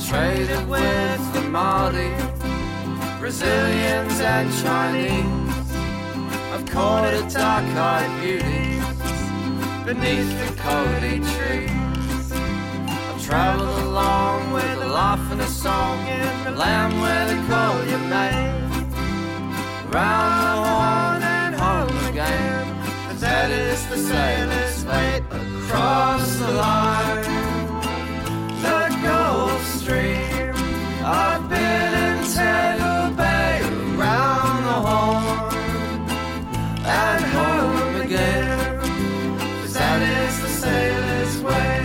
traded with the Māori, Brazilians and Chinese. I've courted dark-eyed beauties beneath the Kauri trees. I've travelled along with a laugh and a song in the land where they call you mate. Round the horn and home again, 'cause that is the sailor's fate. Across the line, the Gulf Stream, I've been in Taylor Bay, around the horn and home again, 'cause that is the sailor's way.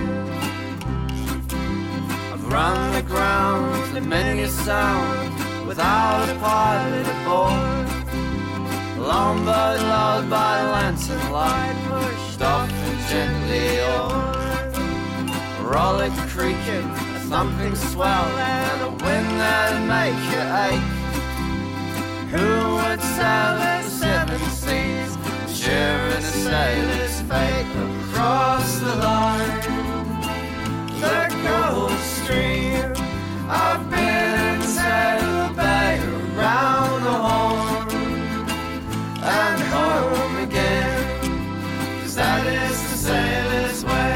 I've run the ground to many a sound without a pilot aboard. Longboat lulled by lantern light, pushed off and gently oared. Rollick creaking, a thumping swell, and a wind that'd make you ache. Who would sail the seven seas, sharing a sailor's fate? Across the line, the Gulf Stream, I've been in Taylor Bay, around the horn and home again, 'cause that is the sailor's way.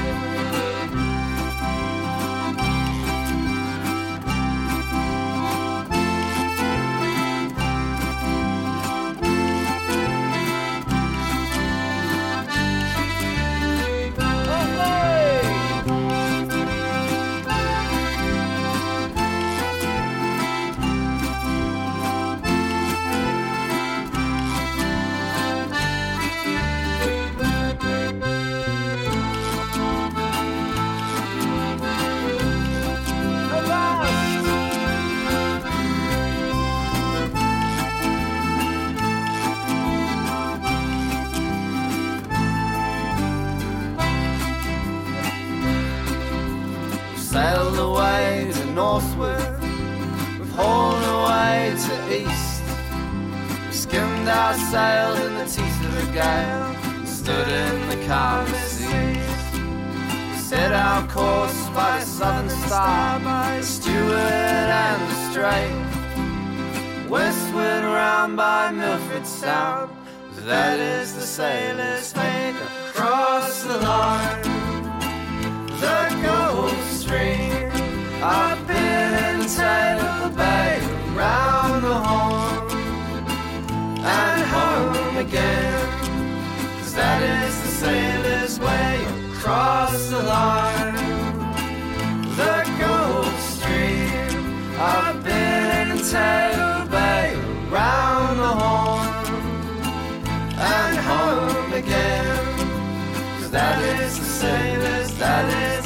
Sailed away to northward, we've hauled away to east. We skimmed our sails in the teeth of the gale, stood in the calmest seas. We set our course by the southern star, by the Stewart and the Strait, westward round by Milford Sound, 'cause that is the sailor's fate. Across the line, the Gulf Stream, I've been in Taylor Bay, around the horn and home again, 'cause that is the sailor's way. Across the line, the Gulf Stream, I've been in Taylor Bay, around the horn and home again, 'cause that is the sailor's, that is